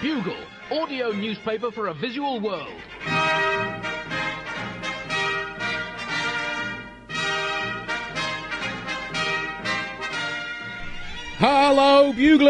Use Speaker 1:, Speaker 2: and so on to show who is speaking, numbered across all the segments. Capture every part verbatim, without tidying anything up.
Speaker 1: Bugle, audio newspaper for a visual world.
Speaker 2: Hello,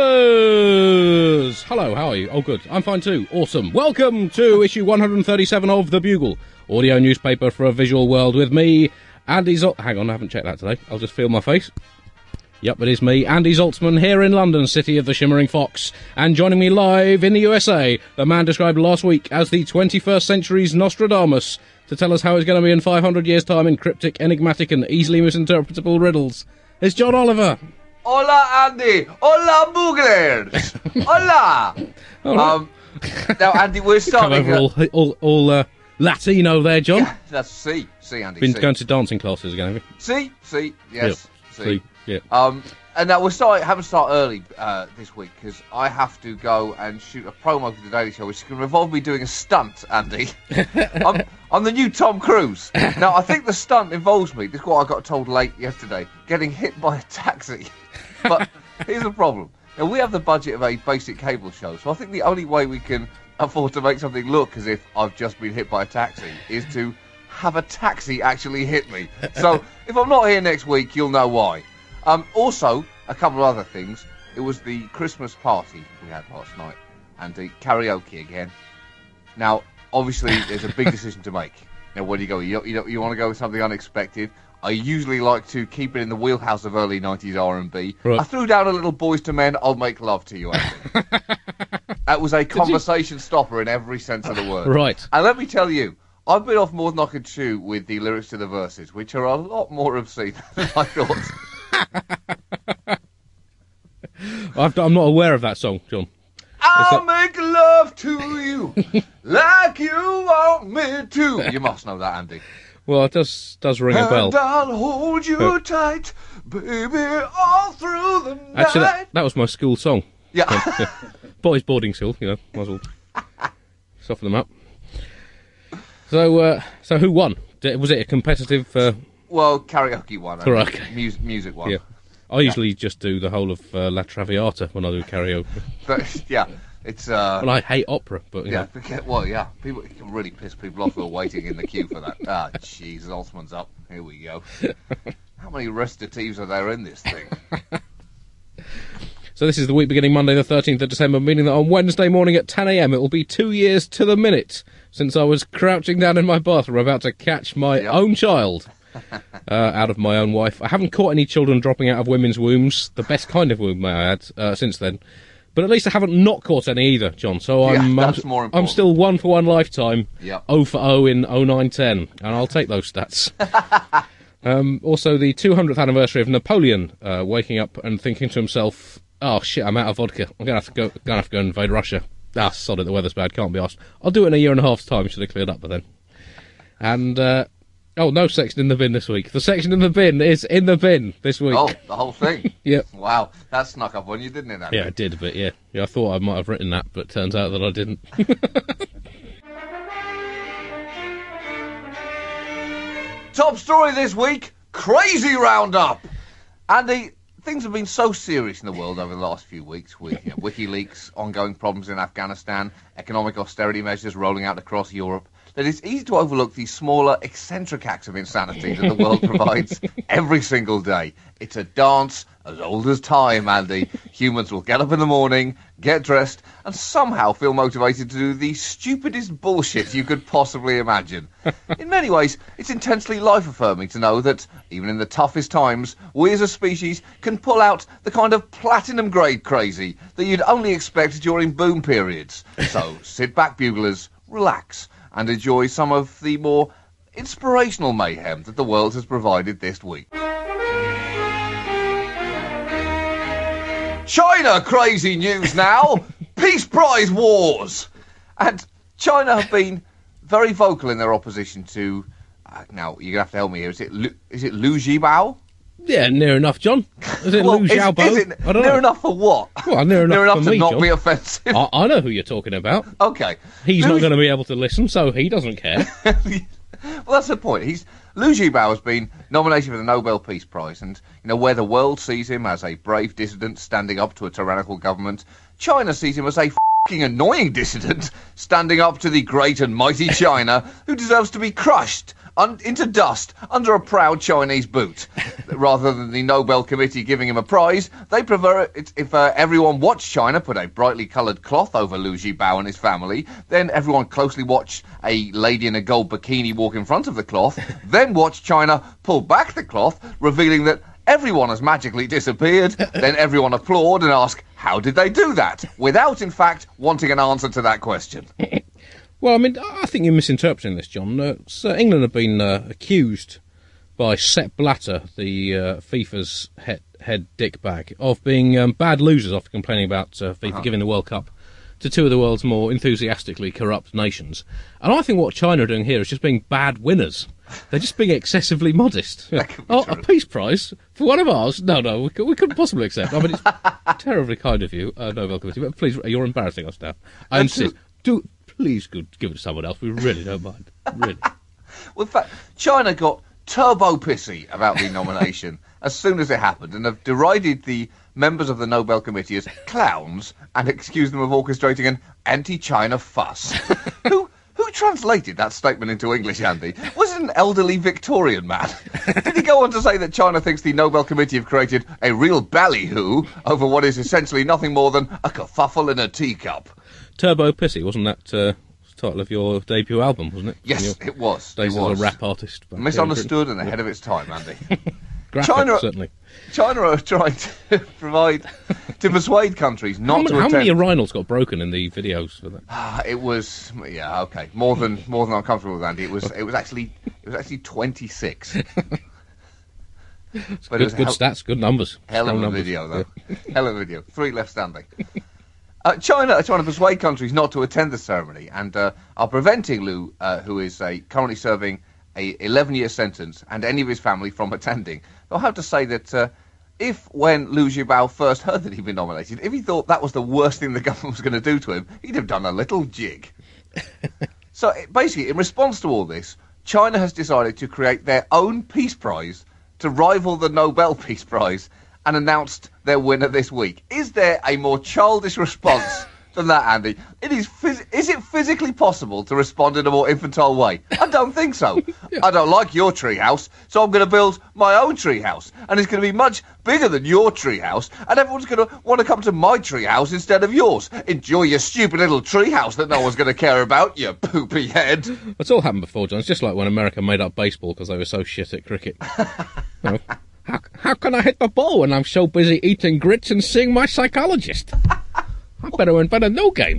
Speaker 2: Buglers! Hello, how are you? Oh, good. I'm fine too. Awesome. Welcome to issue one hundred thirty-seven of The Bugle, audio newspaper for a visual world with me, Andy Zol... Hang on, I haven't checked that today. I'll just feel my face. Yep, it is me, Andy Zaltzman, here in London, city of the Shimmering Fox. And joining me live in the U S A, the man described last week as the twenty-first century's Nostradamus, to tell us how it's going to be in five hundred years' time in cryptic, enigmatic and easily misinterpretable riddles. It's John Oliver.
Speaker 3: Hola, Andy. Hola, Booglers. Hola.
Speaker 2: All right.
Speaker 3: Um, now, Andy, we're starting...
Speaker 2: Come over all, all, all uh, Latino there, John.
Speaker 3: Yeah, that's C. C, Andy.
Speaker 2: Been
Speaker 3: C.
Speaker 2: going to dancing classes again, have you?
Speaker 3: C. C. Yes.
Speaker 2: Yep.
Speaker 3: C.
Speaker 2: C. Yeah.
Speaker 3: Um, and now we're starting, having to start early uh, this week because I have to go and shoot a promo for the Daily Show, which is going to involve me doing a stunt, Andy. I'm, I'm the new Tom Cruise. Now, I think the stunt involves me, this is what I got told late yesterday, getting hit by a taxi. But here's the problem. Now, we have the budget of a basic cable show, so I think the only way we can afford to make something look as if I've just been hit by a taxi is to have a taxi actually hit me. So if I'm not here next week, you'll know why. Um, also, a couple of other things. It was the Christmas party we had last night, and the karaoke again. Now, obviously, there's a big decision to make. Now, where do you go? You, you, you want to go with something unexpected? I usually like to keep it in the wheelhouse of early nineties R and B. Right. I threw down a little Boys to Men, I'll make love to you, Andy. That was a conversation stopper in every sense of the word.
Speaker 2: Right.
Speaker 3: And let me tell you, I've been off more than I could chew with the lyrics to the verses, which are a lot more obscene than I thought.
Speaker 2: I've, I'm not aware of that song, John.
Speaker 3: I'll that... make love to you like you want me to. You must know that, Andy.
Speaker 2: Well, it does does ring a bell.
Speaker 3: And I'll hold you oh. tight, baby, all through the night.
Speaker 2: Actually, that, that was my school song.
Speaker 3: Yeah.
Speaker 2: Um, yeah. Boys' boarding school, you know, might as well soften them up. So, uh, so who won? Was it a competitive... Uh...
Speaker 3: Well, karaoke one.
Speaker 2: I right.
Speaker 3: Music, music one.
Speaker 2: Yeah. I usually yeah. just do the whole of uh, La Traviata when I do karaoke.
Speaker 3: But, yeah, it's... Uh,
Speaker 2: well, I hate opera, but... You
Speaker 3: yeah,
Speaker 2: know.
Speaker 3: Well, yeah, people, it can really piss people off who are waiting in the queue for that. Ah, jeez, Zaltzman's up. Here we go. How many recitatives are there in this thing?
Speaker 2: So this is the week beginning Monday the thirteenth of December, meaning that on Wednesday morning at ten a m it will be two years to the minute since I was crouching down in my bathroom about to catch my yep. own child uh, out of my own wife. I haven't caught any children dropping out of women's wombs, the best kind of womb, may I add, uh, since then. But at least I haven't not caught any either, John. So I'm,
Speaker 3: yeah, that's
Speaker 2: I'm,
Speaker 3: more important.
Speaker 2: I'm still one for one lifetime,
Speaker 3: yep.
Speaker 2: oh for oh in oh nine ten, and I'll take those stats. um, also, the two hundredth anniversary of Napoleon uh, waking up and thinking to himself... Oh shit, I'm out of vodka. I'm gonna have to go gonna have to go and invade Russia. Ah, sod it, the weather's bad, can't be asked. I'll do it in a year and a half's time, should have cleared up by then. And uh oh, no section in the bin this week. The section in the bin is in the bin this week.
Speaker 3: Oh, the whole thing?
Speaker 2: Yep.
Speaker 3: Wow, that snuck up on you, didn't it, Andy?
Speaker 2: Yeah, it did a bit, yeah. Yeah, I thought I might have written that, but it turns out that I didn't.
Speaker 3: Top story this week, Crazy Roundup! Andy, things have been so serious in the world over the last few weeks with you know, WikiLeaks, ongoing problems in Afghanistan, economic austerity measures rolling out across Europe, that it's easy to overlook the smaller, eccentric acts of insanity that the world provides every single day. It's a dance as old as time, Andy. Humans will get up in the morning, get dressed, and somehow feel motivated to do the stupidest bullshit you could possibly imagine. In many ways, it's intensely life-affirming to know that, even in the toughest times, we as a species can pull out the kind of platinum-grade crazy that you'd only expect during boom periods. So, sit back, buglers, relax, and enjoy some of the more inspirational mayhem that the world has provided this week. China crazy news now! Peace Prize wars! And China have been very vocal in their opposition to... Uh, now, you're going to have to help me here. Is it Lu, is it Liu Xiaobo?
Speaker 2: Yeah, near enough, John. Is it
Speaker 3: well,
Speaker 2: Liu Xiaobo?
Speaker 3: Is, is it
Speaker 2: I don't
Speaker 3: near
Speaker 2: know.
Speaker 3: enough for what?
Speaker 2: Well, near enough,
Speaker 3: near enough
Speaker 2: for
Speaker 3: to
Speaker 2: me,
Speaker 3: not
Speaker 2: John.
Speaker 3: be offensive.
Speaker 2: I, I know who you're talking about.
Speaker 3: Okay.
Speaker 2: He's
Speaker 3: Liu...
Speaker 2: not going to be able to listen, so he doesn't care.
Speaker 3: Well, that's the point. He's Liu Xiaobo has been nominated for the Nobel Peace Prize, and you know where the world sees him as a brave dissident standing up to a tyrannical government, China sees him as a f***ing f***ing annoying dissident standing up to the great and mighty China, who deserves to be crushed un- into dust under a proud Chinese boot. Rather than the Nobel Committee giving him a prize, they prefer it if uh, everyone watched China put a brightly coloured cloth over Liu Zhibao and his family, then everyone closely watched a lady in a gold bikini walk in front of the cloth, then watch China pull back the cloth, revealing that everyone has magically disappeared, then everyone applaud and ask, how did they do that? Without, in fact, wanting an answer to that question.
Speaker 2: Well, I mean, I think you're misinterpreting this, John. Uh, so England have been uh, accused by Sepp Blatter, the uh, FIFA's head, head dickbag, of being um, bad losers after complaining about uh, FIFA uh-huh. giving the World Cup to two of the world's more enthusiastically corrupt nations. And I think what China are doing here is just being bad winners. They're just being excessively modest. Oh, a peace prize for one of ours? No, no, we, could, we couldn't possibly accept. I mean, it's terribly kind of you, uh, Nobel Committee, but please, you're embarrassing us now. I insist. Do, please give it to someone else. We really don't mind. Really.
Speaker 3: Well, in fact, China got turbo pissy about the nomination as soon as it happened and have derided the members of the Nobel Committee as clowns and accused them of orchestrating an anti-China fuss. Who who translated that statement into English, Andy? Was it an elderly Victorian man? Did he go on to say that China thinks the Nobel Committee have created a real ballyhoo over what is essentially nothing more than a kerfuffle in a teacup?
Speaker 2: Turbo Pissy, wasn't that uh, the title of your debut album, wasn't it?
Speaker 3: Yes, it was.
Speaker 2: Days as a rap artist.
Speaker 3: Misunderstood and ahead of its time, Andy.
Speaker 2: Graphic,
Speaker 3: China,
Speaker 2: certainly.
Speaker 3: China are trying to provide, to persuade countries not
Speaker 2: how many,
Speaker 3: to
Speaker 2: how
Speaker 3: attend...
Speaker 2: How many urinals got broken in the videos for that?
Speaker 3: Ah, it was, yeah, okay, more than more than I'm comfortable with, Andy. It was, it was actually, it was actually twenty-six.
Speaker 2: But good,
Speaker 3: it was
Speaker 2: good
Speaker 3: hell,
Speaker 2: stats, good numbers.
Speaker 3: Hell of a
Speaker 2: numbers.
Speaker 3: video, though. Yeah. Hell of a video. Three left standing. Uh, China are trying to persuade countries not to attend the ceremony and uh, are preventing Liu, uh, who is uh, currently serving a eleven-year sentence, and any of his family from attending. I'll have to say that uh, if, when Liu Zhibao first heard that he'd been nominated, if he thought that was the worst thing the government was going to do to him, he'd have done a little jig. So basically, in response to all this, China has decided to create their own peace prize to rival the Nobel Peace Prize and announced their winner this week. Is there a more childish response than that, Andy? It is. Phys- is it physically possible to respond in a more infantile way? I don't think so. Yeah. I don't like your treehouse, so I'm going to build my own treehouse, and it's going to be much bigger than your treehouse, and everyone's going to want to come to my treehouse instead of yours. Enjoy your stupid little treehouse that no one's going to care about, you poopy head.
Speaker 2: It's all happened before, John. It's just like when America made up baseball because they were so shit at cricket. You know, how, how can I hit the ball when I'm so busy eating grits and seeing my psychologist? I better invent a no game.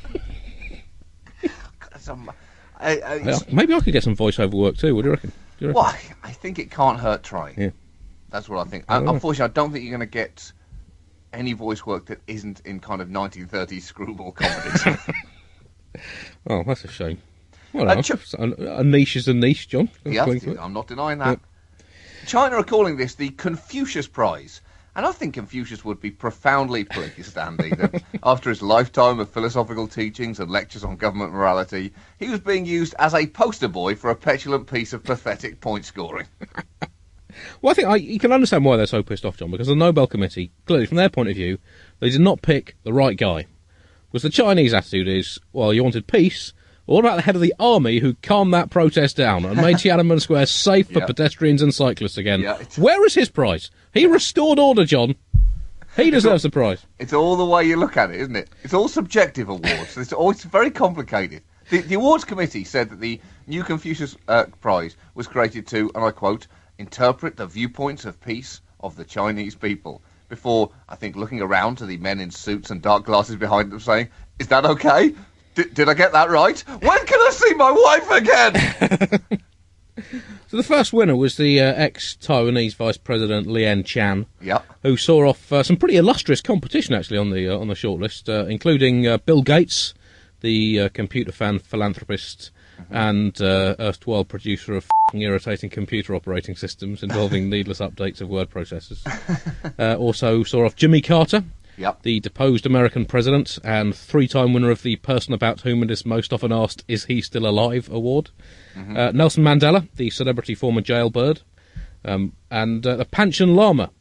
Speaker 3: some, I, I,
Speaker 2: well, maybe I could get some voiceover work too. What do you reckon? Do you reckon?
Speaker 3: Well, I think it can't hurt trying.
Speaker 2: Yeah.
Speaker 3: That's what I think. I, unfortunately, I don't think you're going to get any voice work that isn't in kind of nineteen thirties screwball comedies.
Speaker 2: Oh, that's a shame. Well,
Speaker 3: uh, Ch-
Speaker 2: a, a niche is a niche, John.
Speaker 3: Yeah, I'm not denying that. Yep. China are calling this the Confucius Prize. And I think Confucius would be profoundly pleased, Andy, that after his lifetime of philosophical teachings and lectures on government morality, he was being used as a poster boy for a petulant piece of pathetic point scoring.
Speaker 2: Well, I think I, you can understand why they're so pissed off, John, because the Nobel Committee, clearly from their point of view, they did not pick the right guy. Because the Chinese attitude is, well, you wanted peace. Well, what about the head of the army who calmed that protest down and made Tiananmen Square safe for yeah. pedestrians and cyclists again? Yeah, Where is his prize? He restored order, John. He deserves the prize.
Speaker 3: It's all the way you look at it, isn't it? It's all subjective awards. It's all it's very complicated. The, the awards committee said that the new Confucius uh, Prize was created to, and I quote, interpret the viewpoints of peace of the Chinese people. Before, I think, looking around to the men in suits and dark glasses behind them saying, is that okay? D- did I get that right? When can I see my wife again?
Speaker 2: So the first winner was the uh, ex-Taiwanese Vice President Lien Chan,
Speaker 3: yep.
Speaker 2: who saw off uh, some pretty illustrious competition actually on the uh, on the shortlist, uh, including uh, Bill Gates, the uh, computer fan philanthropist, mm-hmm. and uh, erstwhile producer of f***ing irritating computer operating systems involving needless updates of word processors. uh, also saw off Jimmy Carter.
Speaker 3: Yep.
Speaker 2: The deposed American president and three-time winner of the person about whom it is most often asked, is he still alive, award. Mm-hmm. Uh, Nelson Mandela, the celebrity former jailbird. Um, and uh, the Panchen Lama,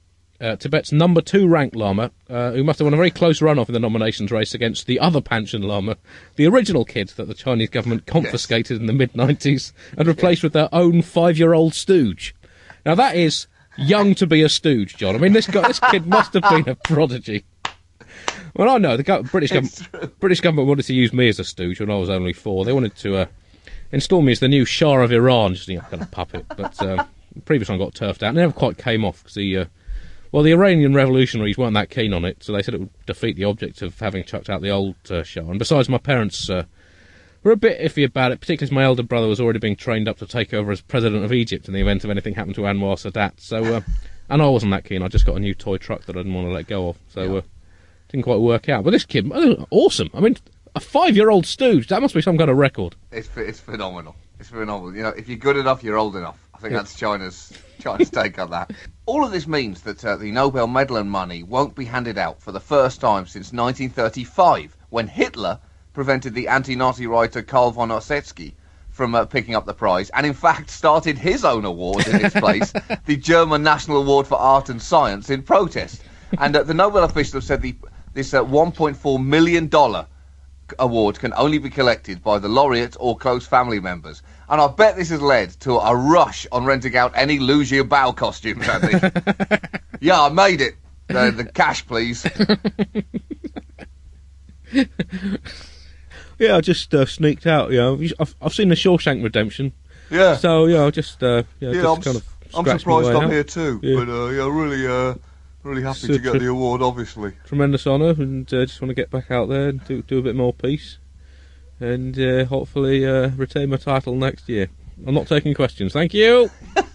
Speaker 2: uh, Tibet's number two ranked lama, uh, who must have won a very close runoff in the nominations race against the other Panchen lama, the original kid that the Chinese government confiscated yes. in the mid nineties and replaced with their own five-year-old stooge. Now that is young to be a stooge, John. I mean, this guy, this kid must have been a prodigy. Well, I know the go- British government, British government wanted to use me as a stooge when I was only four. They wanted to uh, install me as the new Shah of Iran, just you know, kind of puppet. But uh, the previous one got turfed out. It never quite came off because the uh, well, the Iranian revolutionaries weren't that keen on it, so they said it would defeat the object of having chucked out the old uh, Shah. And besides, my parents uh, were a bit iffy about it, particularly as my elder brother was already being trained up to take over as president of Egypt in the event of anything happened to Anwar Sadat. So, uh, and I wasn't that keen. I just got a new toy truck that I didn't want to let go of. So.
Speaker 3: Yeah.
Speaker 2: Uh, Didn't quite work out, but this kid, awesome. I mean, a five-year-old stooge, that must be some kind of record.
Speaker 3: It's it's phenomenal. It's phenomenal. You know, if you're good enough, you're old enough. I think yeah. that's China's China's take on that. All of this means that uh, the Nobel Medal and money won't be handed out for the first time since nineteen thirty-five, when Hitler prevented the anti-Nazi writer Karl von Ossetsky from uh, picking up the prize, and in fact started his own award in its place, the German National Award for Art and Science, in protest. And uh, the Nobel officials have said the This uh, one point four million dollars award can only be collected by the laureate or close family members. And I bet this has led to a rush on renting out any Lose Your Bow costumes, Andy. Yeah, I made it. Uh, the cash, please.
Speaker 2: Yeah, I just uh, sneaked out, you know. I've, I've seen the Shawshank Redemption.
Speaker 3: Yeah.
Speaker 2: So, yeah, I just, uh, yeah,
Speaker 3: yeah,
Speaker 2: just
Speaker 3: I'm,
Speaker 2: kind of
Speaker 3: I'm surprised I'm
Speaker 2: out.
Speaker 3: here too. Yeah. But, uh, yeah, really... Uh, Really happy
Speaker 2: so
Speaker 3: to get
Speaker 2: tre-
Speaker 3: the award, obviously.
Speaker 2: Tremendous honour, and uh, just want to get back out there and do, do a bit more peace, and uh, hopefully uh, retain my title next year. I'm not taking questions, thank you.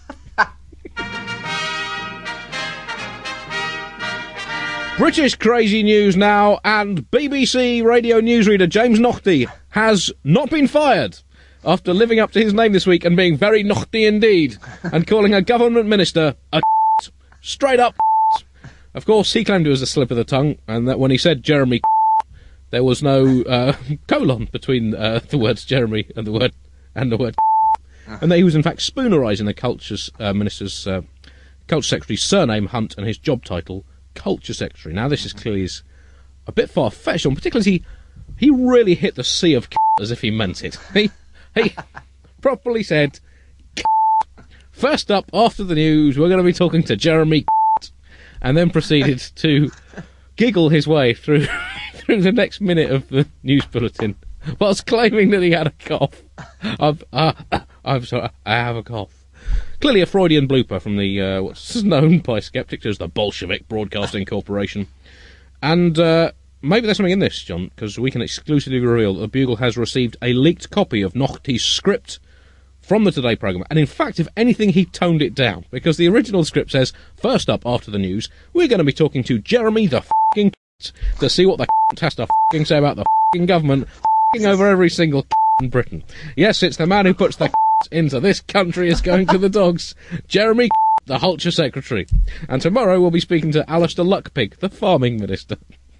Speaker 2: British crazy news now, and B B C radio newsreader James Naughtie has not been fired after living up to his name this week and being very naughty indeed, and calling a government minister a straight up. Of course, he claimed it was a slip of the tongue, and that when he said Jeremy, there was no uh, colon between uh, the words Jeremy and the word and the word, and that he was in fact spoonerising the culture uh, minister's uh, culture secretary's surname Hunt and his job title culture secretary. Now, this is clearly is a bit far fetched, on particularly he he really hit the sea of as if he meant it. He he properly said. First up, after the news, we're going to be talking to Jeremy. And then proceeded to giggle his way through through the next minute of the news bulletin, whilst claiming that he had a cough. I'm, uh, I'm sorry, I have a cough. Clearly a Freudian blooper from the uh, what's known by skeptics as the Bolshevik Broadcasting Corporation. And uh, maybe there's something in this, John, because we can exclusively reveal that the Bugle has received a leaked copy of Naughty's script from the Today programme, and in fact, if anything, he toned it down, because the original script says, first up after the news, we're going to be talking to Jeremy the f***ing to see what the f*** has to f***ing say about the f***ing government f***ing over every single in Britain. Yes, it's the man who puts the into this country is going to the dogs, Jeremy the Culture Secretary. And tomorrow we'll be speaking to Alistair Luckpig, the Farming Minister.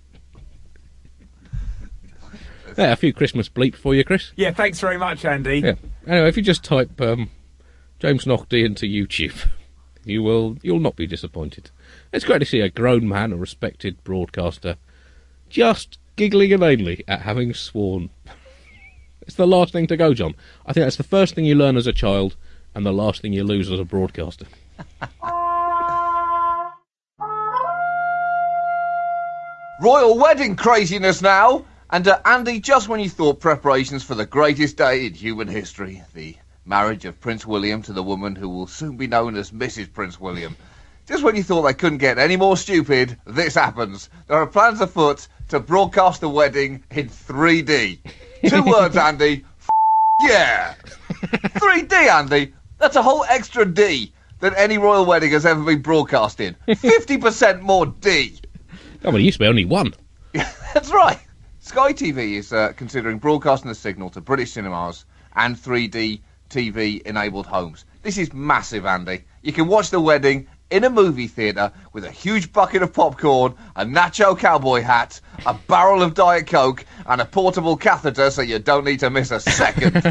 Speaker 2: Yeah, a few Christmas bleep for you, Chris.
Speaker 4: Yeah, thanks very much, Andy.
Speaker 2: Yeah. Anyway, if you just type um, James Naughtie into YouTube, you will you'll not be disappointed. It's great to see a grown man, a respected broadcaster, just giggling inanely at having sworn. It's the last thing to go, John. I think that's the first thing you learn as a child, and the last thing you lose as a broadcaster.
Speaker 3: Royal wedding craziness now. And uh, Andy, just when you thought preparations for the greatest day in human history, the marriage of Prince William to the woman who will soon be known as Missus Prince William, just when you thought they couldn't get any more stupid, this happens. There are plans afoot to broadcast the wedding in three D. Two words, Andy. F- yeah. three D, Andy. That's a whole extra D than any royal wedding has ever been broadcast in. fifty percent more D.
Speaker 2: Oh, well, it used to be only one.
Speaker 3: That's right. Sky T V is uh, considering broadcasting the signal to British cinemas and three D T V-enabled homes. This is massive, Andy. You can watch the wedding in a movie theatre with a huge bucket of popcorn, a nacho cowboy hat, a barrel of Diet Coke, and a portable catheter so you don't need to miss a second.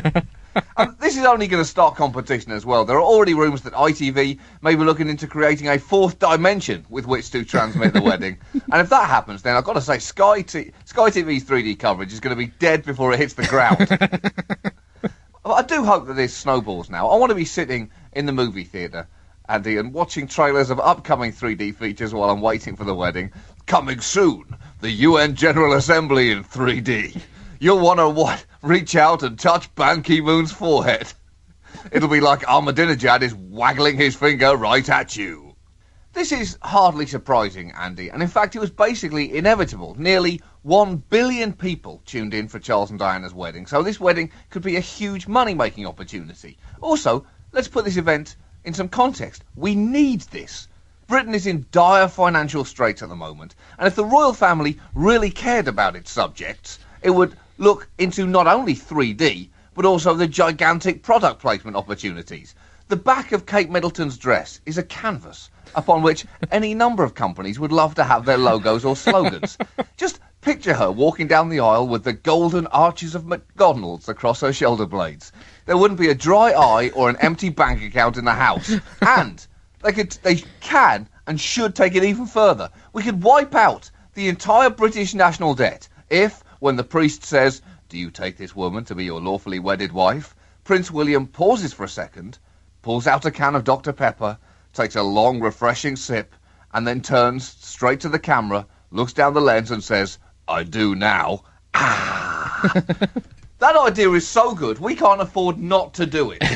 Speaker 3: And this is only going to start competition as well. There are already rumours that I T V may be looking into creating a fourth dimension with which to transmit the wedding. And if that happens, then I've got to say Sky, T- Sky T V's three D coverage is going to be dead before it hits the ground. Well, I do hope that this snowballs now. I want to be sitting in the movie theatre, Andy, and watching trailers of upcoming three D features while I'm waiting for the wedding. Coming soon, the U N General Assembly in three D. You'll want to what? Reach out and touch Ban Ki-moon's forehead. It'll be like Ahmadinejad is waggling his finger right at you. This is hardly surprising, Andy, and in fact it was basically inevitable. Nearly one billion people tuned in for Charles and Diana's wedding, so this wedding could be a huge money-making opportunity. Also, let's put this event in some context. We need this. Britain is in dire financial straits at the moment, and if the royal family really cared about its subjects, it would look into not only three D, but also the gigantic product placement opportunities. The back of Kate Middleton's dress is a canvas upon which any number of companies would love to have their logos or slogans. Just picture her walking down the aisle with the golden arches of McDonald's across her shoulder blades. There wouldn't be a dry eye or an empty bank account in the house. And they could, they can and should take it even further. We could wipe out the entire British national debt if, when the priest says, "Do you take this woman to be your lawfully wedded wife?" Prince William pauses for a second, pulls out a can of Doctor Pepper, takes a long, refreshing sip, and then turns straight to the camera, looks down the lens and says, "I do now." Ah! That idea is so good, we can't afford not to do it.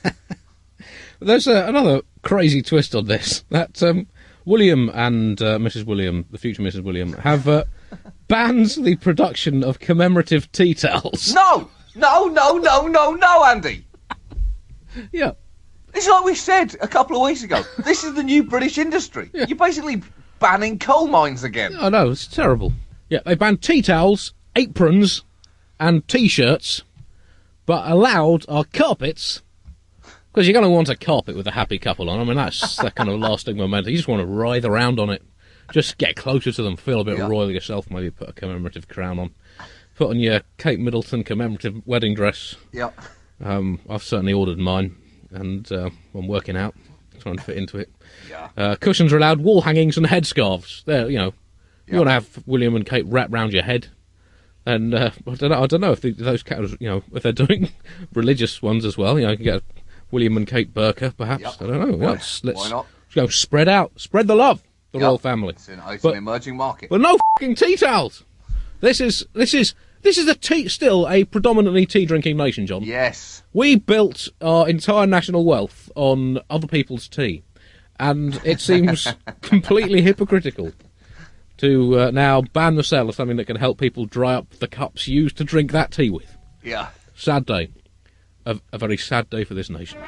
Speaker 2: There's uh, another crazy twist on this. That um, William and uh, Missus William, the future Missus William, have uh, banned the production of commemorative tea towels.
Speaker 3: No! No, no, no, no, no, Andy!
Speaker 2: Yeah.
Speaker 3: It's like we said a couple of weeks ago. This is the new British industry.
Speaker 2: Yeah.
Speaker 3: You're basically banning coal mines again.
Speaker 2: I know, it's terrible. Yeah, they banned tea towels, aprons, and T-shirts, but allowed our carpets, because you're going to want a carpet with a happy couple on. I mean, that's that kind of lasting momentum. You just want to writhe around on it. Just get closer to them, feel a bit
Speaker 3: Yeah.
Speaker 2: royal yourself, maybe put a commemorative crown on. Put on your Kate Middleton commemorative wedding dress.
Speaker 3: Yeah.
Speaker 2: Um, I've certainly ordered mine, and uh, I'm working out, trying to fit into it.
Speaker 3: Yeah.
Speaker 2: Uh, cushions are allowed, wall hangings and headscarves. There, you know,
Speaker 3: Yeah.
Speaker 2: you want to have William and Kate wrapped round your head. And uh, I don't know. I don't know if the, those categories, you know, if they're doing religious ones as well. You know, you can get a William and Kate burqa, perhaps.
Speaker 3: Yep.
Speaker 2: I don't know.
Speaker 3: Why-
Speaker 2: let's let's
Speaker 3: why not?
Speaker 2: let's go spread out, spread the love, the
Speaker 3: Yep.
Speaker 2: royal family.
Speaker 3: It's an, it's
Speaker 2: But-
Speaker 3: an emerging market.
Speaker 2: But no fucking tea towels. This is this is this is a tea, still a predominantly tea drinking nation, John.
Speaker 3: Yes.
Speaker 2: We built our entire national wealth on other people's tea, and it seems completely hypocritical to uh, now ban the sale of something that can help people dry up the cups used to drink that tea with.
Speaker 3: Yeah.
Speaker 2: Sad day. A, a very sad day for this nation.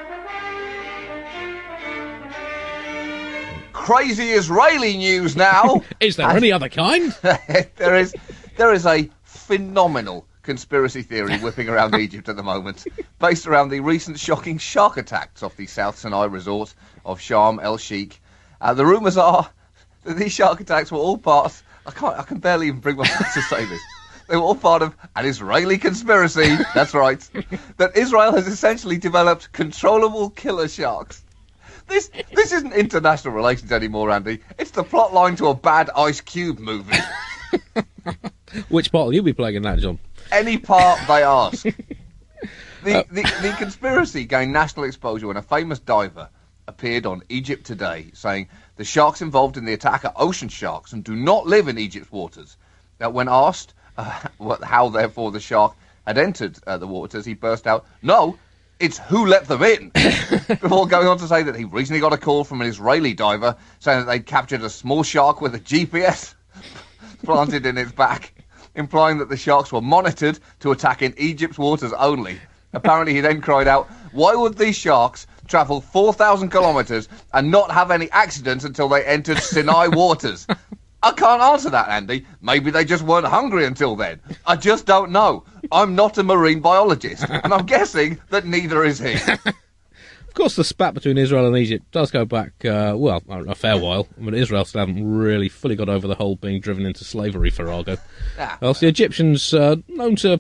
Speaker 3: Crazy Israeli news now.
Speaker 2: Is there any other kind?
Speaker 3: there is there is a phenomenal conspiracy theory whipping around Egypt at the moment, based around the recent shocking shark attacks off the South Sinai resort of Sharm el Sheikh. Uh, the rumours are that these shark attacks were all part. I can't. I can barely even bring myself to say this. They were all part of an Israeli conspiracy. That's right. That Israel has essentially developed controllable killer sharks. This this isn't international relations anymore, Andy. It's the plot line to a bad Ice Cube movie.
Speaker 2: Which part will you be playing in that, John?
Speaker 3: Any part they ask. The, the, the conspiracy gained national exposure when a famous diver appeared on Egypt Today saying the sharks involved in the attack are ocean sharks and do not live in Egypt's waters. Now, when asked uh, what, how, therefore, the shark had entered uh, the waters, he burst out, "No, it's who let them in," before going on to say that he recently got a call from an Israeli diver saying that they'd captured a small shark with a G P S planted in its back, implying that the sharks were monitored to attack in Egypt's waters only. Apparently, he then cried out, "Why would these sharks travel four thousand kilometres and not have any accidents until they entered Sinai waters?" I can't answer that, Andy. Maybe they just weren't hungry until then. I just don't know. I'm not a marine biologist, and I'm guessing that neither is he.
Speaker 2: Of course, the spat between Israel and Egypt does go back, uh, well, a fair while. I mean, Israel still haven't really fully got over the whole being driven into slavery farrago.
Speaker 3: Ah,
Speaker 2: Else the Egyptians, uh, known to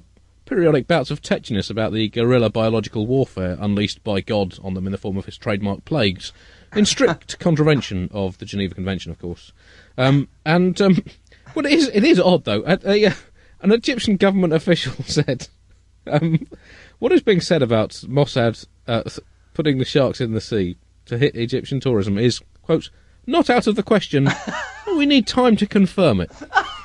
Speaker 2: periodic bouts of tetchiness about the guerrilla biological warfare unleashed by God on them in the form of his trademark plagues, in strict contravention of the Geneva Convention, of course. Um, and, um, well, it is, it is odd, though. A, a, uh, an Egyptian government official said, um, what is being said about Mossad uh, th- putting the sharks in the sea to hit Egyptian tourism is, quote, not out of the question. We need time to confirm it.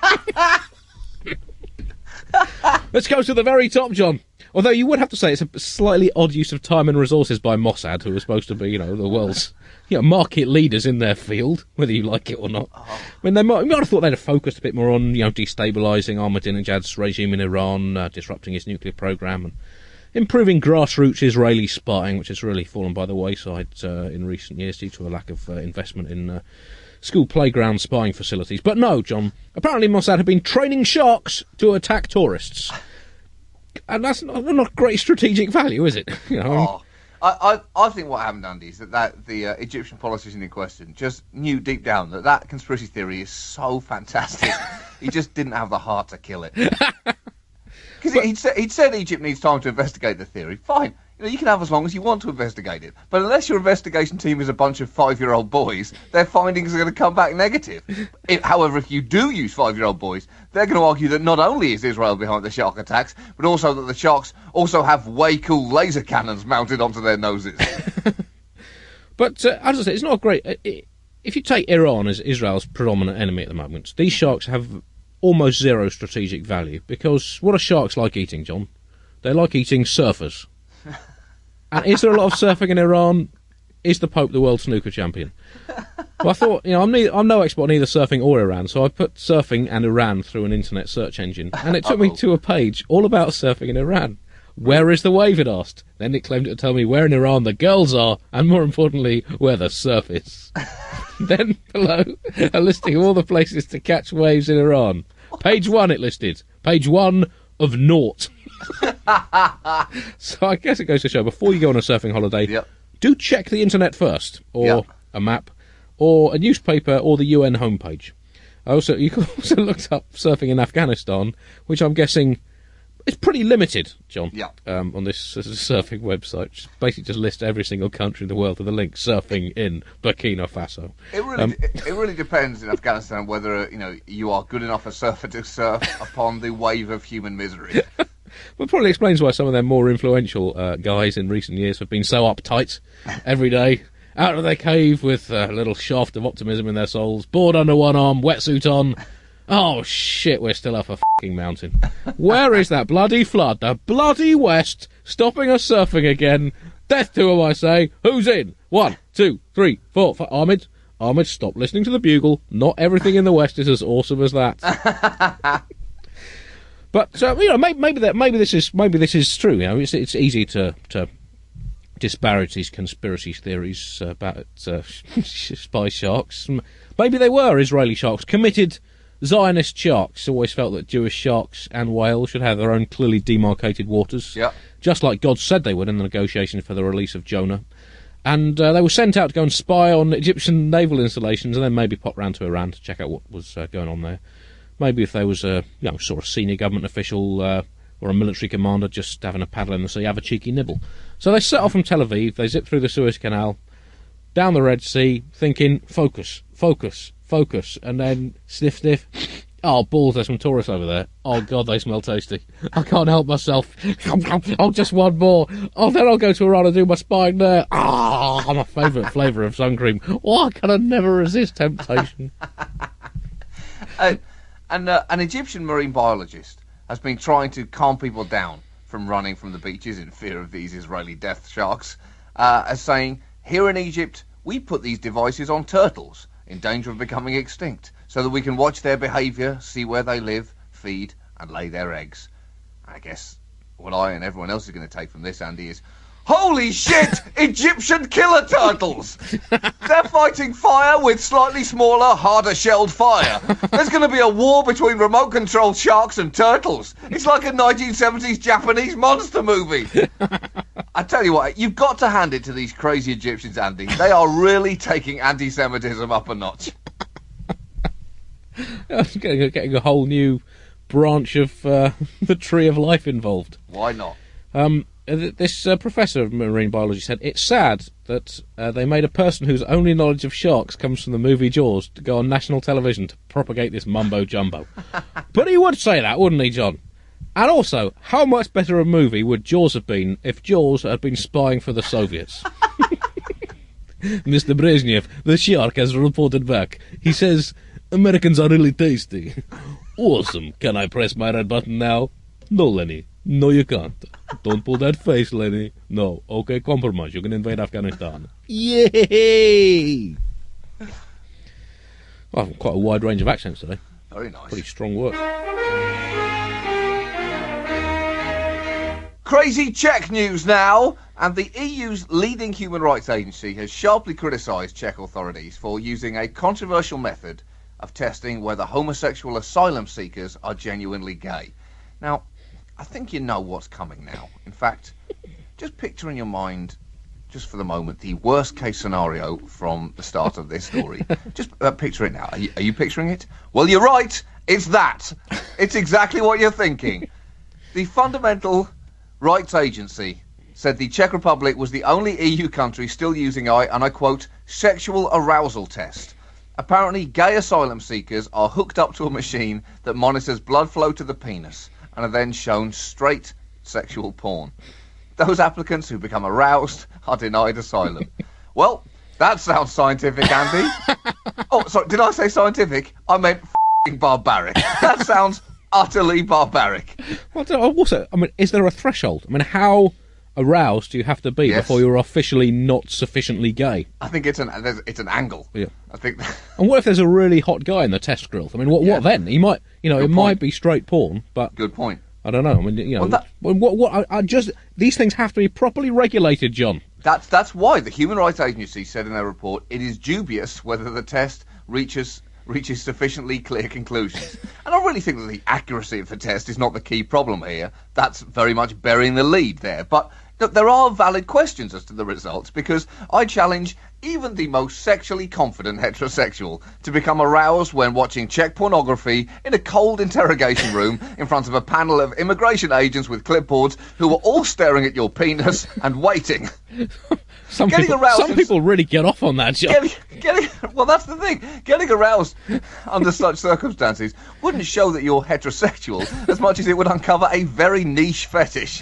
Speaker 2: Let's go to the very top, John. Although you would have to say it's a slightly odd use of time and resources by Mossad, who are supposed to be, you know, the world's you know, market leaders in their field, whether you like it or not. Oh. I mean, they might, you might have thought they'd have focused a bit more on, you know, destabilising Ahmadinejad's regime in Iran, uh, disrupting his nuclear programme, and improving grassroots Israeli spying, which has really fallen by the wayside uh, in recent years due to a lack of uh, investment in uh, school playground spying facilities. But no, John, apparently Mossad have been training sharks to attack tourists. And that's not, not great strategic value, is it? You know,
Speaker 3: oh, I, I, I think what happened, Andy, is that, that the uh, Egyptian politician in question just knew deep down that that conspiracy theory is so fantastic. He just didn't have the heart to kill it. Because he'd, sa- he'd said Egypt needs time to investigate the theory. Fine. You know, you can have as long as you want to investigate it. But unless your investigation team is a bunch of five-year-old boys, their findings are going to come back negative. If, however, if you do use five-year-old boys, they're going to argue that not only is Israel behind the shark attacks, but also that the sharks also have way cool laser cannons mounted onto their noses.
Speaker 2: But, uh, as I said, it's not great. Uh, if you take Iran as Israel's predominant enemy at the moment, these sharks have almost zero strategic value, because what are sharks like eating, John? They like eating surfers. And is there a lot of surfing in Iran? Is the Pope the world snooker champion? Well, I thought, you know, I'm, ne- I'm no expert on either surfing or Iran, so I put surfing and Iran through an internet search engine, and it took me to a page all about surfing in Iran. Where is the wave, it asked. Then it claimed it would tell me where in Iran the girls are, and more importantly, where the surf is. Then below, a listing of all the places to catch waves in Iran. Page one, it listed. Page one of naught. So I guess it goes to show, before you go on a surfing holiday, yep. do check the internet first, or yep. a map, or a newspaper, or the U N homepage. Also, you can also look up surfing in Afghanistan, which I'm guessing is pretty limited, John.
Speaker 3: Yeah.
Speaker 2: Um, on this uh, surfing website, which basically just lists every single country in the world with a link. Surfing in Burkina Faso.
Speaker 3: It really, um, it, it really depends in Afghanistan whether you know you are good enough a surfer to surf upon the wave of human misery.
Speaker 2: But probably explains why some of their more influential uh, guys in recent years have been so uptight every day, out of their cave with a little shaft of optimism in their souls, board under one arm, wetsuit on. Oh, shit, we're still up a f***ing mountain. Where is that bloody flood? The bloody West, stopping us surfing again. Death to them, I say. Who's in? One, two, three, four, five. Ahmed, Ahmed, stop listening to the Bugle. Not everything in the West is as awesome as that. But uh, you know, maybe, maybe that maybe this is maybe this is true. You know, it's it's easy to to disparage these conspiracy theories about uh, spy sharks. Maybe they were Israeli sharks, committed Zionist sharks. Always felt that Jewish sharks and whales should have their own clearly demarcated waters,
Speaker 3: yeah.
Speaker 2: just like God said they would in the negotiations for the release of Jonah. And uh, they were sent out to go and spy on Egyptian naval installations, and then maybe pop round to Iran to check out what was uh, going on there. Maybe if there was a you know, sort of senior government official uh, or a military commander just having a paddle in the sea, have a cheeky nibble. So they set off from Tel Aviv, they zip through the Suez Canal, down the Red Sea, thinking, focus, focus, focus, and then sniff, sniff. Oh, balls, there's some tourists over there. Oh, God, they smell tasty. I can't help myself. Oh, just one more. Oh, then I'll go to Iran and do my spying there. Ah, oh, my favourite flavour of sun cream. Oh, I can never resist temptation.
Speaker 3: uh, And uh, an Egyptian marine biologist has been trying to calm people down from running from the beaches in fear of these Israeli death sharks, uh, as saying, here in Egypt, we put these devices on turtles in danger of becoming extinct, so that we can watch their behaviour, see where they live, feed, and lay their eggs. I guess what I and everyone else is going to take from this, Andy, is, holy shit! Egyptian killer turtles! They're fighting fire with slightly smaller, harder-shelled fire. There's going to be a war between remote-controlled sharks and turtles. It's like a nineteen seventies Japanese monster movie. I tell you what, you've got to hand it to these crazy Egyptians, Andy. They are really taking anti-Semitism up a notch.
Speaker 2: Getting a, getting a whole new branch of uh, the tree of life involved.
Speaker 3: Why not?
Speaker 2: Um, this uh, professor of marine biology said it's sad that uh, they made a person whose only knowledge of sharks comes from the movie Jaws to go on national television to propagate this mumbo-jumbo. But he would say that, wouldn't he, John? And also, how much better a movie would Jaws have been if Jaws had been spying for the Soviets? Mister Brezhnev, the shark has reported back. He says, Americans are really tasty. Awesome. Can I press my red button now? No, Lenny. No, you can't. Don't pull that face, Lenny. No. Okay, compromise. You can invade Afghanistan. Yay! Well, quite a wide range of accents today.
Speaker 3: Very nice.
Speaker 2: Pretty strong work.
Speaker 3: Crazy Czech news now, and the E U's leading human rights agency has sharply criticised Czech authorities for using a controversial method of testing whether homosexual asylum seekers are genuinely gay. Now, I think you know what's coming now. In fact, just picture in your mind, just for the moment, the worst case scenario from the start of this story. Just uh, picture it now. Are you, are you picturing it? Well, you're right. It's that. It's exactly what you're thinking. The Fundamental Rights Agency said the Czech Republic was the only E U country still using a, and I quote, sexual arousal test. Apparently, gay asylum seekers are hooked up to a machine that monitors blood flow to the penis and are then shown straight sexual porn. Those applicants who become aroused are denied asylum. Well, that sounds scientific, Andy. Oh, sorry, did I say scientific? I meant f***ing barbaric. That sounds utterly barbaric.
Speaker 2: Well, also, I mean, is there a threshold? I mean, how aroused do you have to be
Speaker 3: Yes.
Speaker 2: before you're officially not sufficiently gay?
Speaker 3: I think it's an there's- it's an angle.
Speaker 2: Yeah.
Speaker 3: I think.
Speaker 2: And what if there's a really hot guy in the test grill? I mean, what
Speaker 3: Yeah.
Speaker 2: what then? He might, you know,
Speaker 3: Good
Speaker 2: it
Speaker 3: point.
Speaker 2: might be straight porn, but
Speaker 3: Good point.
Speaker 2: I don't know. I mean, you know,
Speaker 3: Well, that-
Speaker 2: what what, what I, I just these things have to be properly regulated, John.
Speaker 3: That's that's why the Human Rights Agency said in their report it is dubious whether the test reaches reaches sufficiently clear conclusions. And I really think that the accuracy of the test is not the key problem here. That's very much burying the lead there. But th- there are valid questions as to the results, because I challenge even the most sexually confident heterosexual to become aroused when watching Czech pornography in a cold interrogation room in front of a panel of immigration agents with clipboards who are all staring at your penis and waiting.
Speaker 2: Some
Speaker 3: Getting
Speaker 2: people,
Speaker 3: aroused
Speaker 2: some
Speaker 3: is-
Speaker 2: people really get off on that, John.
Speaker 3: Getting, getting, well, that's the thing. Getting aroused under such circumstances wouldn't show that you're heterosexual as much as it would uncover a very niche fetish.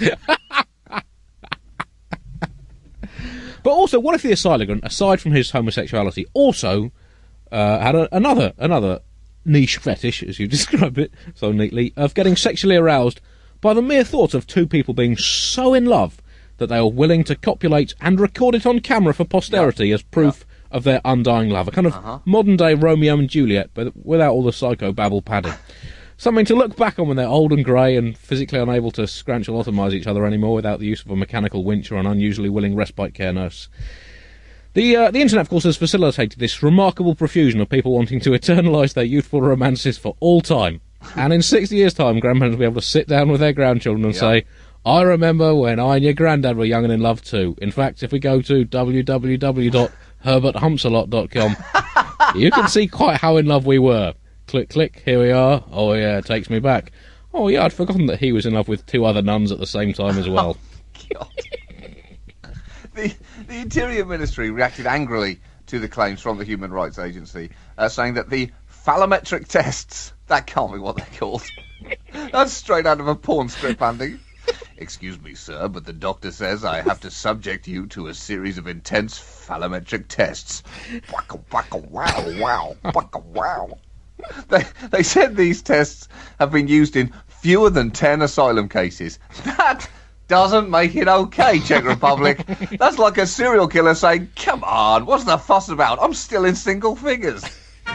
Speaker 2: But also, what if the asylum, aside from his homosexuality, also uh, had a, another another niche fetish, as you describe it so neatly, of getting sexually aroused by the mere thought of two people being so in love that they are willing to copulate and record it on camera for posterity as proof of their undying love. A kind of
Speaker 3: Uh-huh.
Speaker 2: modern-day Romeo and Juliet, but without all the psycho-babble padding. Something to look back on when they're old and grey and physically unable to scrunch or automise each other anymore without the use of a mechanical winch or an unusually willing respite care nurse. The uh, the internet, of course, has facilitated this remarkable profusion of people wanting to eternalise their youthful romances for all time. And in sixty years' time, grandparents will be able to sit down with their grandchildren and
Speaker 3: Yeah.
Speaker 2: say, I remember when I and your granddad were young and in love too. In fact, if we go to w w w dot herbert humps a lot dot com, you can see quite how in love we were. Click, click, here we are. Oh, yeah, it takes me back. Oh, yeah, I'd forgotten that he was in love with two other nuns at the same time as well.
Speaker 3: God. The, the Interior Ministry reacted angrily to the claims from the Human Rights Agency, uh, saying that the phallometric tests, that can't be what they're called. That's straight out of a porn strip, Andy. Excuse me, sir, but the doctor says I have to subject you to a series of intense phallometric tests. Wacka, wacka, wow, wow, wacka, wow. They, they said these tests have been used in fewer than ten asylum cases. That doesn't make it okay, Czech Republic. That's like a serial killer saying, come on, what's the fuss about? I'm still in single figures.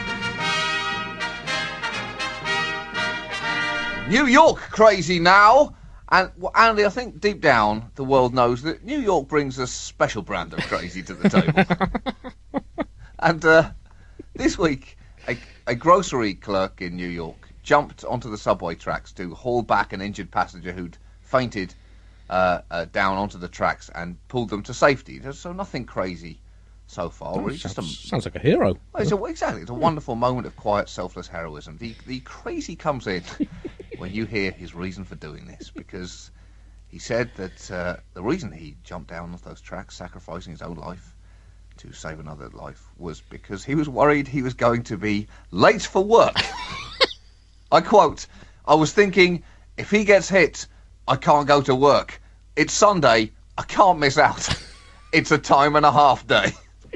Speaker 3: New York crazy now. And, well, Andy, I think deep down the world knows that New York brings a special brand of crazy to the table. And uh, this week, a, a grocery clerk in New York jumped onto the subway tracks to haul back an injured passenger who'd fainted uh, uh, down onto the tracks and pulled them to safety. So nothing crazy so far.
Speaker 2: Oh,
Speaker 3: really,
Speaker 2: sounds,
Speaker 3: just a,
Speaker 2: sounds like a hero.
Speaker 3: well, it's a, exactly, it's a wonderful moment of quiet, selfless heroism. The the crazy comes in when you hear his reason for doing this, because he said that uh, the reason he jumped down off those tracks, sacrificing his own life to save another life, was because he was worried he was going to be late for work. I quote, "I was thinking, if he gets hit, I can't go to work. It's Sunday, I can't miss out. It's a time and a half day."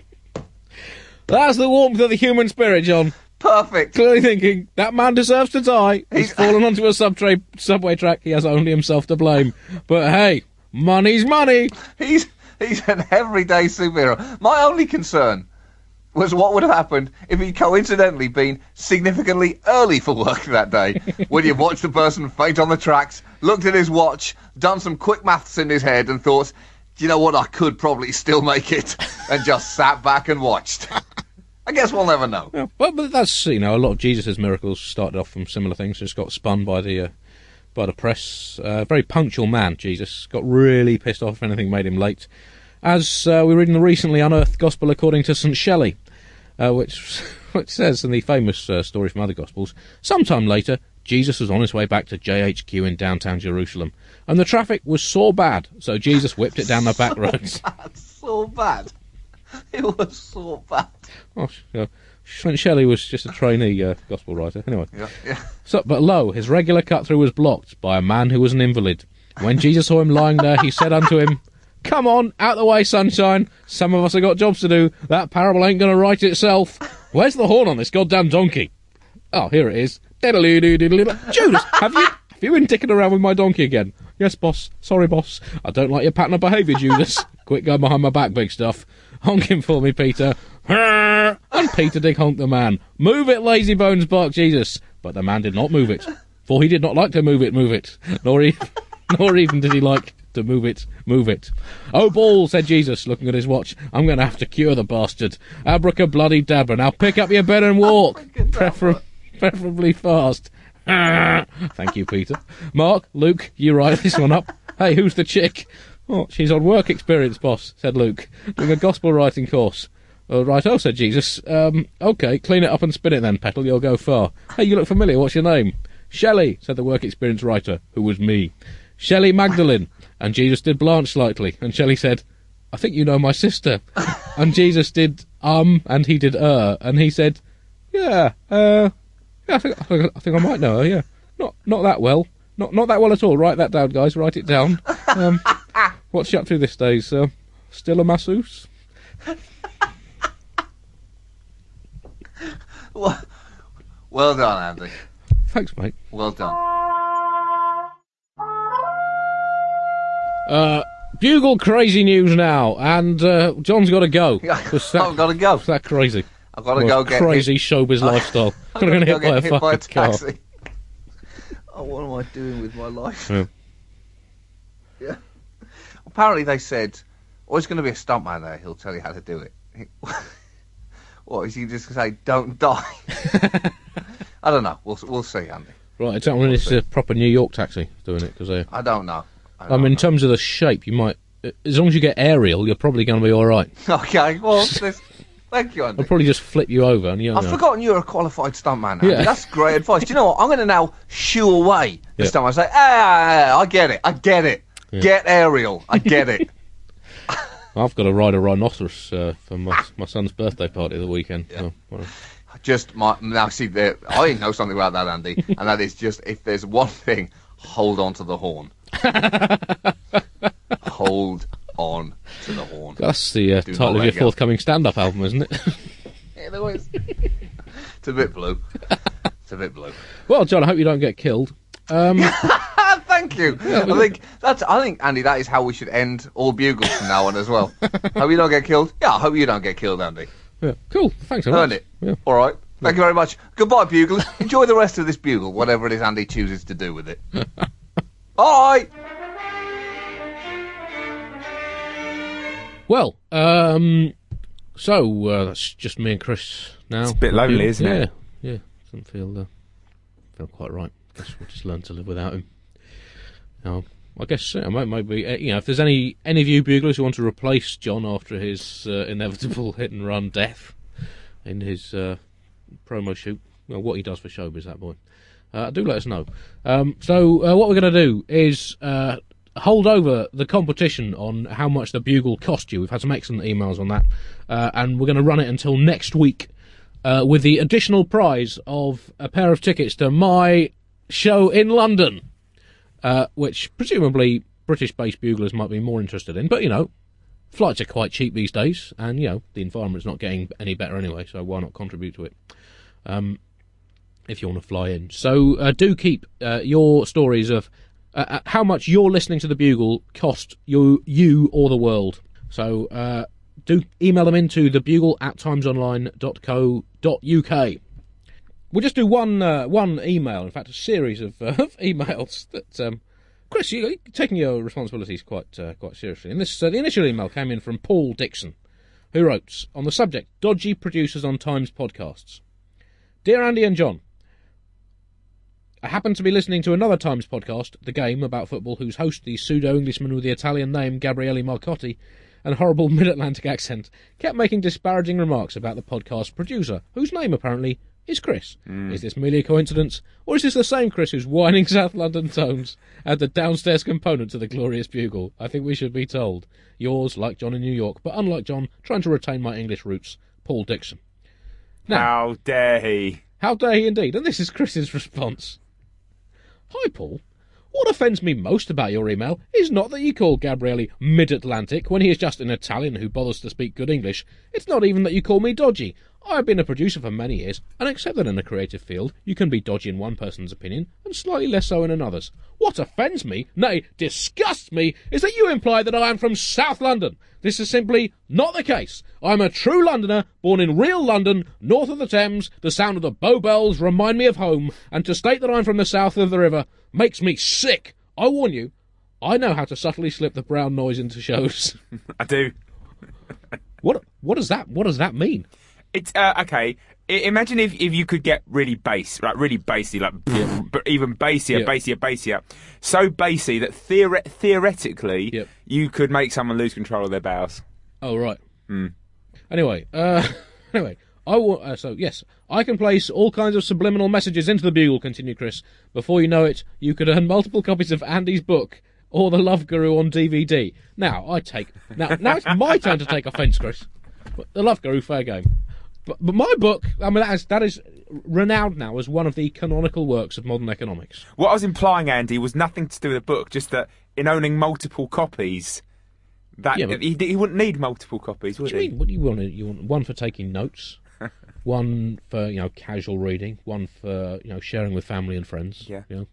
Speaker 2: That's the warmth of the human spirit, John.
Speaker 3: Perfect.
Speaker 2: Clearly thinking, that man deserves to die. He's, He's fallen onto a subway, subway track. He has only himself to blame. But hey, money's money.
Speaker 3: He's he's an everyday superhero. My only concern was what would have happened if he'd coincidentally been significantly early for work that day. Would you watch the person faint on the tracks, looked at his watch, done some quick maths in his head and thought, do you know what, I could probably still make it, and just sat back and watched? I guess we'll never know.
Speaker 2: Yeah, well, but that's, you know, a lot of Jesus' miracles started off from similar things. Just got spun by the uh, by the press. Uh, very punctual man, Jesus. Got really pissed off if anything made him late. As uh, we read in the recently unearthed Gospel according to Saint Shelley, uh, which which says in the famous uh, story from other Gospels, sometime later, Jesus was on his way back to J H Q in downtown Jerusalem, and the traffic was so bad, so Jesus whipped it down the back roads.
Speaker 3: Bad, so bad. It was so bad.
Speaker 2: Oh, yeah. Saint Shelley was just a trainee uh, gospel writer. Anyway.
Speaker 3: Yeah, yeah.
Speaker 2: So, but lo, his regular cut-through was blocked by a man who was an invalid. When Jesus saw him lying there, he said unto him, "Come on, out the way, sunshine. Some of us have got jobs to do. That parable ain't going to write itself. Where's the horn on this goddamn donkey?" Oh, here it is. Judas, have you have you been dicking around with my donkey again? Yes, boss. Sorry, boss. I don't like your pattern of behaviour, Judas. Quit going behind my back, big stuff. Honk him for me, Peter. And Peter did honk the man. "Move it, lazy bones," barked Jesus. But the man did not move it, for he did not like to move it, move it. Nor, e- nor even did he like to move it, move it. "Oh, ball," said Jesus, looking at his watch. "I'm going to have to cure the bastard. Abracabloody-dabra. Now pick up your bed and walk. Prefer- preferably fast." Thank you, Peter. Mark, Luke, you write this one up. Hey, who's the chick? "Oh, she's on work experience, boss," said Luke, "doing a gospel writing course." "Oh, right, oh," said Jesus. Um, OK, clean it up and spin it then, Petal, you'll go far. "Hey, you look familiar, what's your name?" "Shelley," said the work experience writer, who was me. "Shelley Magdalene." And Jesus did blanch slightly, and Shelley said, "I think you know my sister." And Jesus did um, and he did er, and he said, yeah, uh, yeah, I think, I think I think I might know her, yeah. Not not that well. Not not that well at all. Write that down, guys, write it down. Um, what's she up to these days? Uh, still a masseuse?
Speaker 3: Well, well done, Andy.
Speaker 2: Thanks, mate.
Speaker 3: Well done.
Speaker 2: Uh, Bugle crazy news now, and uh, John's got to go.
Speaker 3: That, I've got to go.
Speaker 2: It's that crazy.
Speaker 3: I've got to go get
Speaker 2: crazy
Speaker 3: hit.
Speaker 2: showbiz lifestyle.
Speaker 3: I'm going to
Speaker 2: get
Speaker 3: get hit by a
Speaker 2: car.
Speaker 3: taxi. Oh, what am I doing with my life?
Speaker 2: Yeah.
Speaker 3: Yeah. Apparently they said, oh, it's going to be a stuntman there. He'll tell you how to do it. He, what, is he just going to say, don't die? I don't know. We'll we'll see, Andy.
Speaker 2: Right, it's, we'll it's a proper New York taxi doing it. Cause they,
Speaker 3: I don't know. I, don't
Speaker 2: I mean, in
Speaker 3: know.
Speaker 2: terms of the shape, you might... As long as you get aerial, you're probably going to be all right.
Speaker 3: Okay, well, this, thank you, Andy.
Speaker 2: I'll probably just flip you over. And you
Speaker 3: I've
Speaker 2: know.
Speaker 3: forgotten you're a qualified stuntman, Andy.
Speaker 2: Yeah.
Speaker 3: That's great advice. Do you know what? I'm going to now shoo away the
Speaker 2: Yeah.
Speaker 3: stuntman and say, ah, I get it. I get it.
Speaker 2: Yeah.
Speaker 3: Get aerial. I get it.
Speaker 2: I've got to ride a rhinoceros uh, for my, my son's birthday party the weekend.
Speaker 3: Yeah.
Speaker 2: So, well,
Speaker 3: Just my now see there. I know something about that, Andy, and that is just if there's one thing, hold on to the horn. Hold on to the horn.
Speaker 2: that's the uh,
Speaker 3: Do
Speaker 2: title
Speaker 3: not
Speaker 2: of
Speaker 3: let
Speaker 2: your
Speaker 3: go.
Speaker 2: forthcoming stand-up album, isn't it?
Speaker 3: Yeah, there was. It's a bit blue. It's a bit blue.
Speaker 2: Well, John, I hope you don't get killed. Um,
Speaker 3: Thank you. I think that's. I think Andy, that is how we should end all bugles from now on as well. Hope you don't get killed. Yeah, I hope you don't get killed, Andy.
Speaker 2: yeah, cool. Thanks so much.
Speaker 3: Earn it.
Speaker 2: Yeah.
Speaker 3: All right. Thank you very much. Goodbye, buglers. Enjoy the rest of this bugle, whatever it is Andy chooses to do with it. Bye.
Speaker 2: Well, um, so uh, that's just me and Chris now.
Speaker 4: It's a bit lonely, isn't
Speaker 2: yeah,
Speaker 4: it?
Speaker 2: Yeah, doesn't feel uh, feel quite right. Guess we'll just learn to live without him. Now, I guess uh, maybe uh, you know if there's any any of you buglers who want to replace John after his uh, inevitable hit and run death in his uh, promo shoot, well, what he does for showbiz, that boy. uh, do let us know. Um, so uh, what we're going to do is uh, hold over the competition on how much the Bugle cost you. We've had some excellent emails on that, uh, and we're going to run it until next week uh, with the additional prize of a pair of tickets to my show in London, uh, which presumably British-based buglers might be more interested in. But, you know, flights are quite cheap these days, and, you know, the environment's not getting any better anyway, so why not contribute to it? Um, if you want to fly in. So uh, do keep uh, your stories of uh, how much your listening to the Bugle cost you, you or the world. So uh, do email them into thebugle at timesonline dot co dot uk. We'll just do one uh, one email, in fact, a series of, uh, of emails that... Um, Chris, you're taking your responsibilities quite uh, quite seriously. And this, uh, the initial email came in from Paul Dixon, who wrote, on the subject, dodgy producers on Times podcasts. Dear Andy and John, I happen to be listening to another Times podcast, The Game, about football, whose host, the pseudo-Englishman with the Italian name Gabriele Marcotti and horrible mid-Atlantic accent, kept making disparaging remarks about the podcast's producer, whose name apparently is Chris. Mm. Is this merely a coincidence, or is this the same Chris who's whining South London tones at the downstairs component to the Glorious Bugle? I think we should be told. Yours, like John in New York, but unlike John, trying to retain my English roots, Paul Dixon. Now,
Speaker 4: how dare he?
Speaker 2: How dare he indeed? And this is Chris's response. Hi, Paul. What offends me most about your email is not that you call Gabriele mid-Atlantic when he is just an Italian who bothers to speak good English. It's not even that you call me dodgy. I've been a producer for many years, and accept that in a creative field you can be dodgy in one person's opinion and slightly less so in another's. What offends me, nay, disgusts me, is that you imply that I am from South London. This is simply not the case. I'm a true Londoner, born in real London, north of the Thames. The sound of the Bow Bells remind me of home, and to state that I'm from the south of the river makes me sick. I warn you, I know how to subtly slip the brown noise into shows.
Speaker 4: I do.
Speaker 2: What what does that what does that mean?
Speaker 4: It's uh, okay. I, imagine if, if you could get really bass, like really bassy, like
Speaker 2: yeah.
Speaker 4: but even bassier,
Speaker 2: yeah.
Speaker 4: bassier, bassier, so bassy that theore- theoretically
Speaker 2: yep.
Speaker 4: you could make someone lose control of their bowels.
Speaker 2: Oh right.
Speaker 4: Mm.
Speaker 2: Anyway, uh, anyway, I will. Uh, so yes, I can place all kinds of subliminal messages into the Bugle. Continued Chris. Before you know it, you could earn multiple copies of Andy's book or The Love Guru on D V D. Now I take. Now now it's my turn to take offence, Chris. But The Love Guru, fair game. But, but my book, I mean, that is, that is renowned now as one of the canonical works of modern economics.
Speaker 4: What I was implying, Andy, was nothing to do with the book, just that in owning multiple copies, that
Speaker 2: yeah, but,
Speaker 4: he, he wouldn't need multiple copies, would
Speaker 2: what do you
Speaker 4: he?
Speaker 2: mean? What do you want? You want one for taking notes, one for you know casual reading, one for you know sharing with family and friends.
Speaker 4: Yeah.
Speaker 2: You know.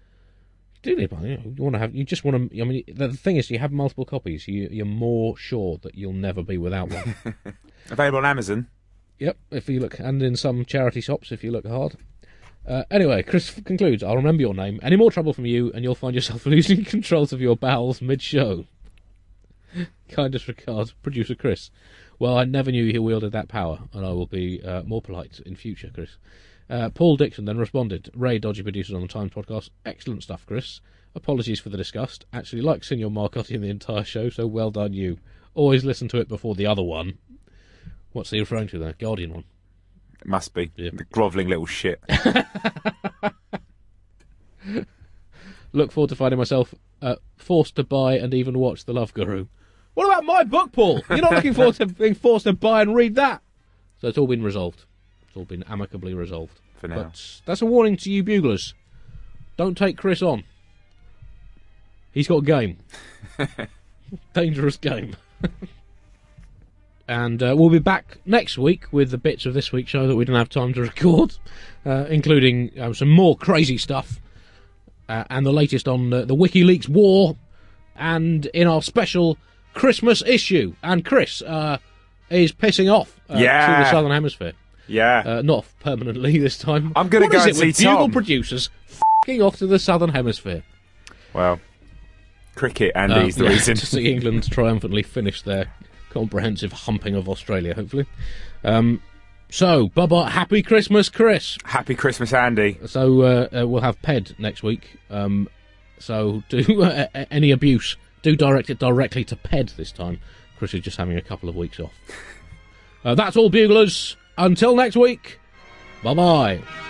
Speaker 2: Do you, know, you want to have? You just want to. I mean, the thing is, you have multiple copies. You, you're more sure that you'll never be without one.
Speaker 4: Available on Amazon.
Speaker 2: Yep, if you look, and in some charity shops if you look hard. Uh, anyway, Chris concludes, I'll remember your name. Any more trouble from you, and you'll find yourself losing control of your bowels mid-show. Kindest regards, producer Chris. Well, I never knew he wielded that power, and I will be uh, more polite in future, Chris. Uh, Paul Dixon then responded, Ray, dodgy producers on the Times podcast. Excellent stuff, Chris. Apologies for the disgust. Actually like Signor Marcotti in the entire show, so well done you. Always listen to it before the other one. What's he referring to there? Guardian one?
Speaker 4: It must be.
Speaker 2: Yeah.
Speaker 4: The grovelling little shit.
Speaker 2: Look forward to finding myself uh, forced to buy and even watch The Love Guru. What about my book, Paul? You're not looking forward to being forced to buy and read that? So it's all been resolved. It's all been amicably resolved.
Speaker 4: For now.
Speaker 2: But that's a warning to you buglers. Don't take Chris on. He's got game. Dangerous game. And uh, we'll be back next week with the bits of this week's show that we didn't have time to record, uh, including uh, some more crazy stuff, uh, and the latest on uh, the WikiLeaks war, and in our special Christmas issue. And Chris uh, is pissing off uh,
Speaker 4: yeah.
Speaker 2: to the Southern Hemisphere.
Speaker 4: Yeah.
Speaker 2: Uh, not permanently this time.
Speaker 4: I'm going to go
Speaker 2: and
Speaker 4: see
Speaker 2: Tom. What is it with Bugle
Speaker 4: Tom?
Speaker 2: producers f***ing off to the Southern Hemisphere?
Speaker 4: Well, cricket, Andy's
Speaker 2: uh,
Speaker 4: the
Speaker 2: yeah,
Speaker 4: reason.
Speaker 2: To see England triumphantly finish their comprehensive humping of Australia, hopefully. Um, so, bye-bye. Happy Christmas, Chris.
Speaker 4: Happy Christmas, Andy.
Speaker 2: So, uh, uh, we'll have P E D next week. Um, so, do uh, any abuse, do direct it directly to P E D this time. Chris is just having a couple of weeks off. uh, that's all, buglers. Until next week, bye-bye.